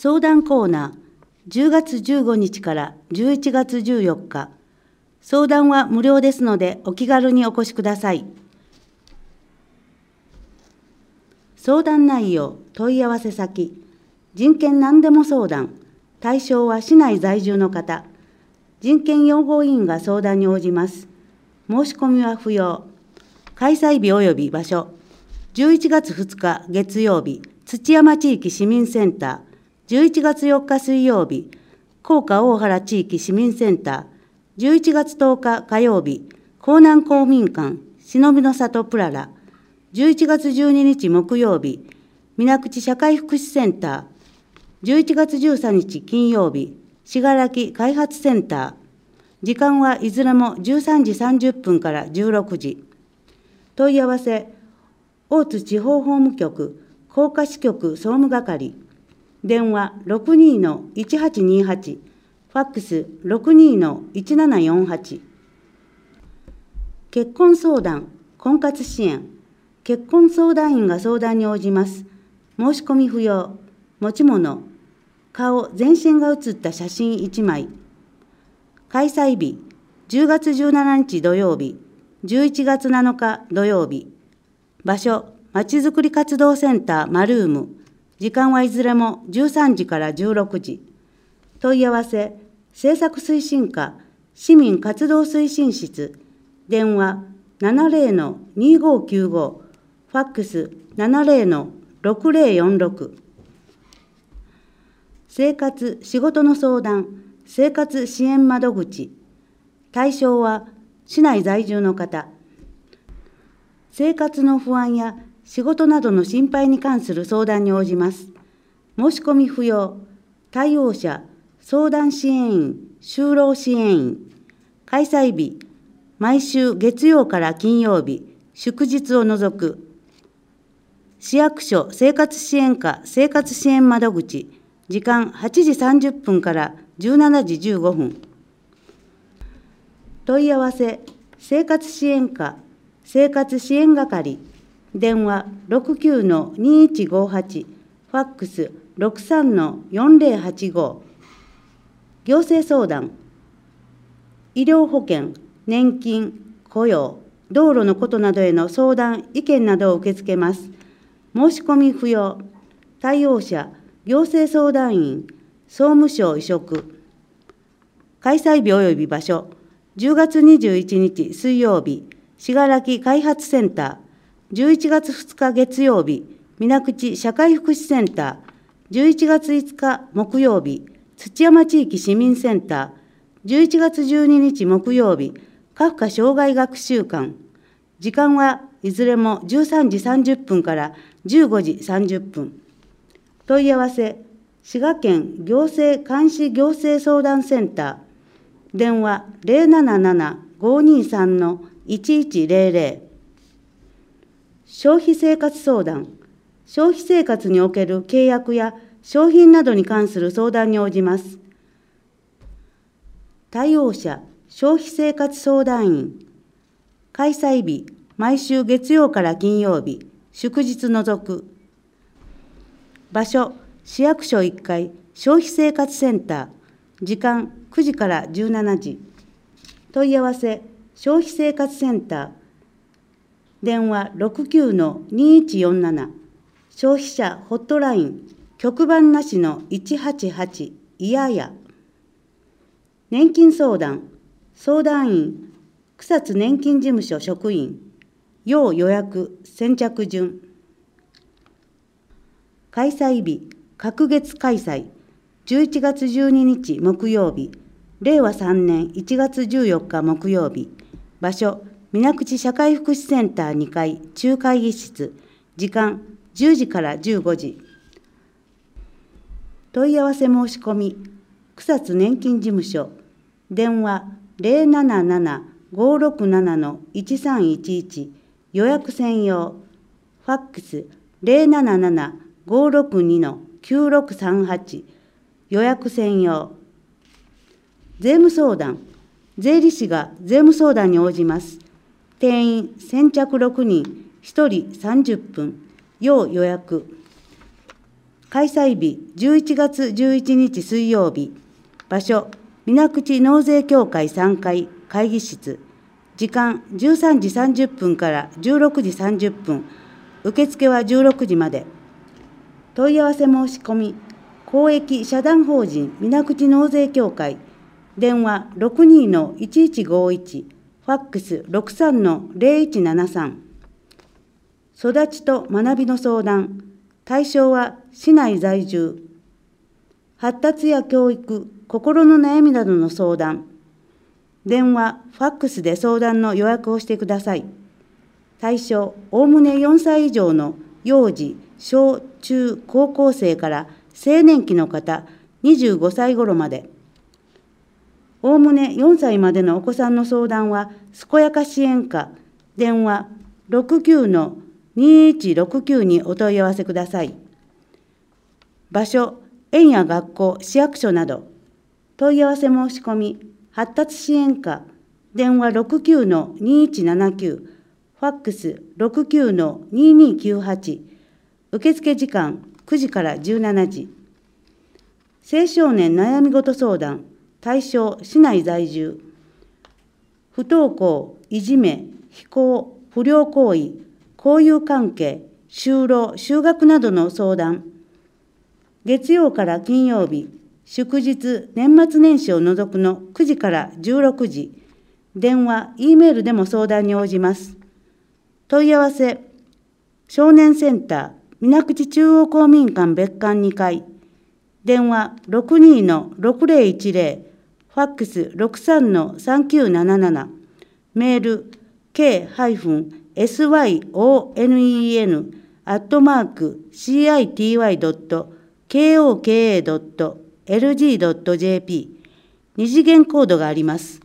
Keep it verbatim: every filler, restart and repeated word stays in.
相談コーナー、じゅうがつじゅうごにちからじゅういちがつじゅうよっか。相談は無料ですので、お気軽にお越しください。相談内容、問い合わせ先、人権何でも相談、対象は市内在住の方、人権擁護委員が相談に応じます。申し込みは不要。開催日及び場所、じゅういちがつふつか月曜日、土山地域市民センター、じゅういちがつよっか水曜日、甲賀大原地域市民センター、じゅういちがつとおか火曜日、江南公民館、忍びの里プララ、じゅういちがつじゅうににち木曜日、水口社会福祉センター、じゅういちがつじゅうさんにち金曜日、信楽開発センター、時間はいずれもじゅうさんじさんじゅっぷんからじゅうろくじ。問い合わせ、大津地方法務局、甲賀支局総務係、電話 ろくにーのいちはちにはち、ファックス ろくにーのいちななよんはち。結婚相談、婚活支援、結婚相談員が相談に応じます。申し込み不要、持ち物、顔、全身が写った写真いちまい。開催日、じゅうがつじゅうしちにち土曜日、じゅういちがつなのか土曜日。場所、まちづくり活動センターマルーム。時間はいずれもじゅうさんじからじゅうろくじ。問い合わせ、政策推進課、市民活動推進室。電話ななぜろのにごきゅうご、ファックスななぜろのろくぜろよんろく。生活・仕事の相談、生活支援窓口。対象は市内在住の方。生活の不安や仕事などの心配に関する相談に応じます。申し込み不要、対応者、相談支援員、就労支援員。開催日、毎週月曜から金曜日、祝日を除く。市役所生活支援課生活支援窓口。時間はちじさんじゅっぷんからじゅうしちじじゅうごふん。問い合わせ、生活支援課生活支援係。電話 ろくきゅうのにいちごはち、ファックス ろくさんのよんぜろはちご。行政相談、医療保険、年金、雇用、道路のことなどへの相談、意見などを受け付けます。申し込み不要、対応者、行政相談員、総務省委嘱。開催日及び場所、じゅうがつにじゅういちにち水曜日、信楽開発センター、じゅういちがつふつか月曜日、水口社会福祉センター、じゅういちがついつか木曜日、土山地域市民センター、じゅういちがつじゅうににち木曜日、カフカ障害学習館。時間はいずれもじゅうさんじさんじゅっぷんからじゅうごじさんじゅっぷん。問い合わせ、滋賀県行政監視行政相談センター。電話 ぜろななななごにさんのいちいちぜろぜろ。消費生活相談、消費生活における契約や商品などに関する相談に応じます。対応者、消費生活相談員。開催日、毎週月曜から金曜日、祝日除く。場所、市役所いっかい、消費生活センター。時間、くじからじゅうしちじ。問い合わせ、消費生活センター。電話 ろくきゅうのにいちよんなな。消費者ホットライン、局番なしのいちはちはち、いやや。年金相談、相談員、草津年金事務所職員、要予約、先着順。開催日、隔月開催、じゅういちがつじゅうににち木曜日、れいわさんねんいちがつじゅうよっか木曜日。場所、水口社会福祉センターにかい、中会議室。時間、じゅうじからじゅうごじ。問い合わせ申し込み、草津年金事務所。電話ぜろななななごろくななのいちさんいちいち。予約専用。ファックスぜろななななごろくにのきゅうろくさんはち。予約専用。税務相談。税理士が税務相談に応じます。定員先着ろくにん、ひとりさんじゅっぷん。要予約。 開催日じゅういちがつじゅういちにち水曜日。場所、水口納税協会さんがい会議室。時間じゅうさんじさんじゅっぷんからじゅうろくじさんじゅっぷん。受付はじゅうろくじまで。問い合わせ申し込み、公益社団法人水口納税協会。電話 ろくにー いちいちごいち、ファックス ろくさん ゼロいちななさん。育ちと学びの相談。対象は市内在住。発達や教育、心の悩みなどの相談。電話、ファックスで相談の予約をしてください。対象、おおむねよんさい以上の幼児、小中高校生から青年期の方、にじゅうごさい頃まで。おおむねよんさいまでのお子さんの相談は、健やか支援課、電話 ろくきゅうのにいちろくきゅう にお問い合わせください。場所、園や学校、市役所など。問い合わせ申し込み、発達支援課、電話 ろくきゅうのにいちななきゅう、ファックス ろくきゅうのににきゅうはち、受付時間くじからじゅうしちじ。青少年悩み事相談、対象市内在住。不登校、いじめ、非行、不良行為、交友関係、就労、就学などの相談。月曜から金曜日、祝日、年末年始を除くのくじからじゅうろくじ。電話、Eメールでも相談に応じます。問い合わせ、少年センター、水口中央公民館別館にかい。電話 ろくにーのろくぜろいちぜろ、ファックス ろくさんのさんきゅうなななな、メール ケーエスワイオーエヌイーエヌ アットマーク シーアイティーワイ ドット ケーオーケーエー ドット エルジー ドット ジェーピー。二次元コードがあります。